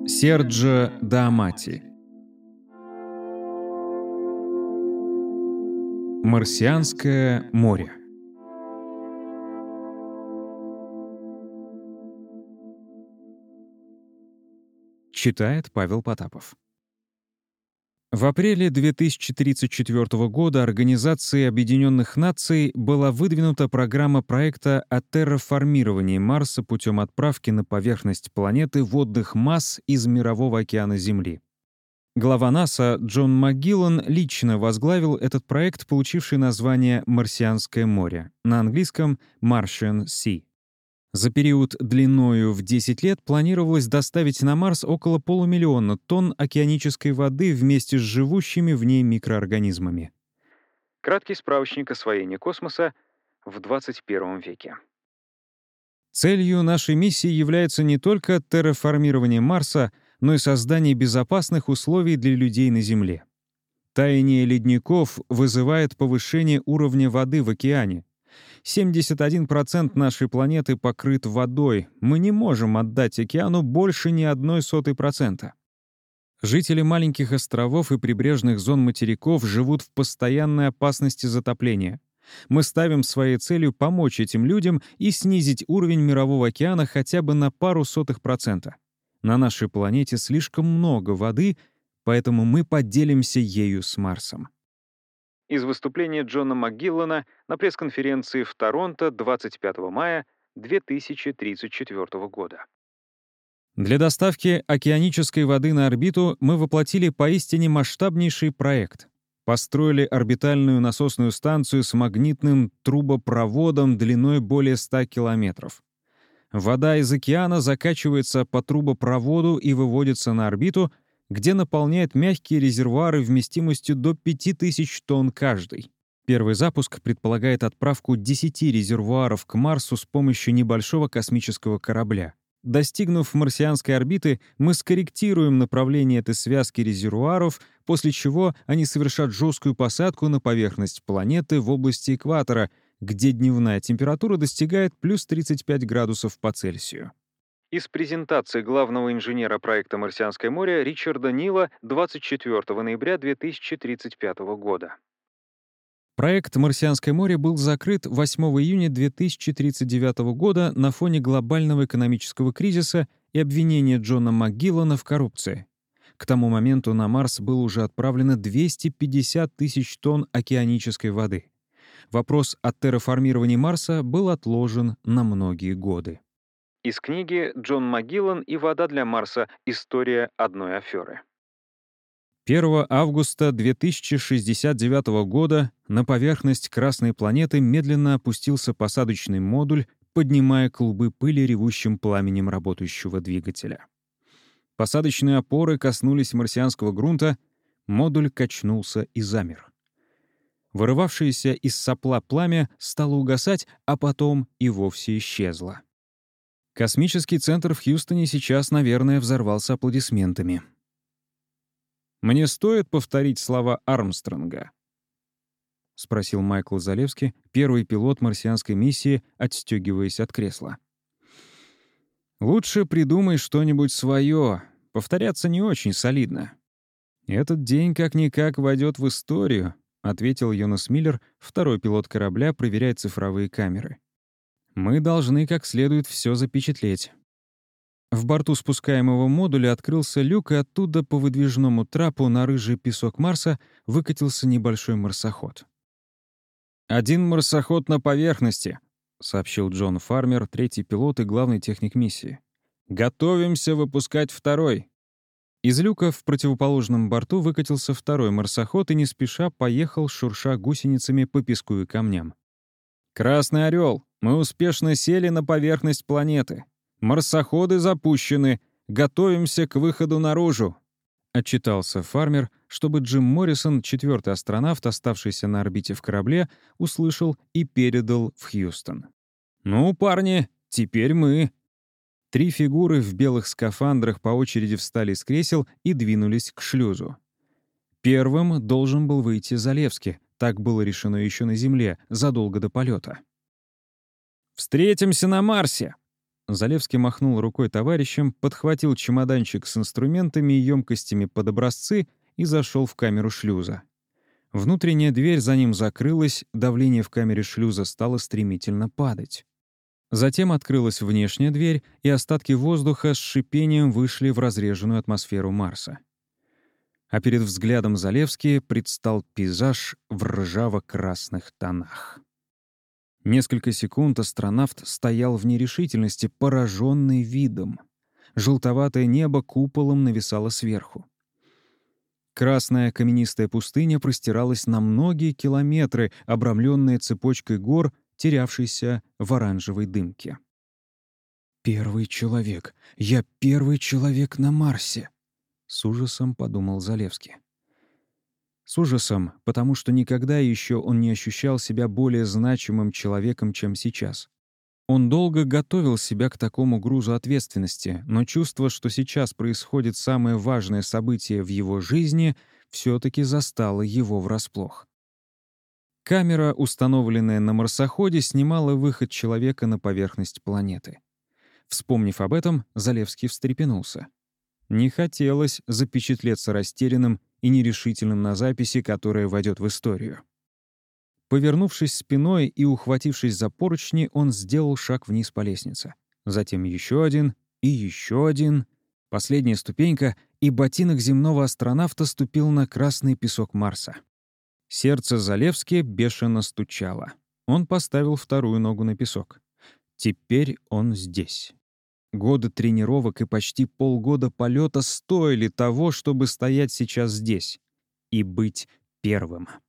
Серджо Д'Амати. Марсианское море. Читает Павел Потапов. В апреле 2034 года Организацией Объединенных Наций была выдвинута программа проекта о терраформировании Марса путем отправки на поверхность планеты водных масс из Мирового океана Земли. Глава НАСА Джон МакГиллан лично возглавил этот проект, получивший название «Марсианское море», на английском «Martian Sea». За период длиною в 10 лет планировалось доставить на Марс около 500 000 тонн океанической воды вместе с живущими в ней микроорганизмами. Краткий справочник освоения космоса в 21 веке. Целью нашей миссии является не только терраформирование Марса, но и создание безопасных условий для людей на Земле. Таяние ледников вызывает повышение уровня воды в океане. 71% нашей планеты покрыт водой. Мы не можем отдать океану больше ни 0,01%. Жители маленьких островов и прибрежных зон материков живут в постоянной опасности затопления. Мы ставим своей целью помочь этим людям и снизить уровень Мирового океана хотя бы на пару сотых процента. На нашей планете слишком много воды, поэтому мы поделимся ею с Марсом. Из выступления Джона МакГиллана на пресс-конференции в Торонто 25 мая 2034 года. Для доставки океанической воды на орбиту мы воплотили поистине масштабнейший проект. Построили орбитальную насосную станцию с магнитным трубопроводом длиной более 100 километров. Вода из океана закачивается по трубопроводу и выводится на орбиту, где наполняет мягкие резервуары вместимостью до 5000 тонн каждый. Первый запуск предполагает отправку 10 резервуаров к Марсу с помощью небольшого космического корабля. Достигнув марсианской орбиты, мы скорректируем направление этой связки резервуаров, после чего они совершат жесткую посадку на поверхность планеты в области экватора, где дневная температура достигает плюс 35 градусов по Цельсию. Из презентации главного инженера проекта «Марсианское море» Ричарда Нила 24 ноября 2035 года. Проект «Марсианское море» был закрыт 8 июня 2039 года на фоне глобального экономического кризиса и обвинения Джона МакГиллана в коррупции. К тому моменту на Марс было уже отправлено 250 тысяч тонн океанической воды. Вопрос о терраформировании Марса был отложен на многие годы. Из книги «Джон МакГиллан и вода для Марса. История одной аферы». 1 августа 2069 года на поверхность Красной планеты медленно опустился посадочный модуль, поднимая клубы пыли ревущим пламенем работающего двигателя. Посадочные опоры коснулись марсианского грунта, модуль качнулся и замер. Вырывавшееся из сопла пламя стало угасать, а потом и вовсе исчезло. Космический центр в Хьюстоне сейчас, наверное, взорвался аплодисментами. «Мне стоит повторить слова Армстронга?» — спросил Майкл Залевский, первый пилот марсианской миссии, отстегиваясь от кресла. «Лучше придумай что-нибудь свое. Повторяться не очень солидно». «Этот день как-никак войдет в историю», — ответил Йонас Миллер, второй пилот корабля, проверяя цифровые камеры. «Мы должны как следует все запечатлеть». В борту спускаемого модуля открылся люк, и оттуда по выдвижному трапу на рыжий песок Марса выкатился небольшой марсоход. «Один марсоход на поверхности», — сообщил Джон Фармер, третий пилот и главный техник миссии. «Готовимся выпускать второй». Из люка в противоположном борту выкатился второй марсоход и не спеша поехал, шурша гусеницами по песку и камням. «Красный орел, мы успешно сели на поверхность планеты. Марсоходы запущены. Готовимся к выходу наружу», — отчитался Фармер, чтобы Джим Моррисон, четвертый астронавт, оставшийся на орбите в корабле, услышал и передал в Хьюстон. «Ну, парни, теперь мы». 3 фигуры в белых скафандрах по очереди встали с кресел и двинулись к шлюзу. Первым должен был выйти Залевский. Так было решено еще на Земле, задолго до полета. «Встретимся на Марсе!» Залевский махнул рукой товарищам, подхватил чемоданчик с инструментами и емкостями под образцы и зашел в камеру шлюза. Внутренняя дверь за ним закрылась, давление в камере шлюза стало стремительно падать. Затем открылась внешняя дверь, и остатки воздуха с шипением вышли в разреженную атмосферу Марса. А перед взглядом Залевски предстал пейзаж в ржаво-красных тонах. Несколько секунд астронавт стоял в нерешительности, пораженный видом. Желтоватое небо куполом нависало сверху. Красная каменистая пустыня простиралась на многие километры, обрамленная цепочкой гор, терявшейся в оранжевой дымке. «Первый человек! Я первый человек на Марсе!» — с ужасом подумал Залевский. С ужасом, потому что никогда еще он не ощущал себя более значимым человеком, чем сейчас. Он долго готовил себя к такому грузу ответственности, но чувство, что сейчас происходит самое важное событие в его жизни, все-таки застало его врасплох. Камера, установленная на марсоходе, снимала выход человека на поверхность планеты. Вспомнив об этом, Залевский встрепенулся. Не хотелось запечатлеться растерянным и нерешительным на записи, которая войдет в историю. Повернувшись спиной и ухватившись за поручни, он сделал шаг вниз по лестнице. Затем еще один и еще один. Последняя ступенька, и ботинок земного астронавта ступил на красный песок Марса. Сердце Залевски бешено стучало. Он поставил вторую ногу на песок. Теперь он здесь. Годы тренировок и почти полгода полета стоили того, чтобы стоять сейчас здесь и быть первым.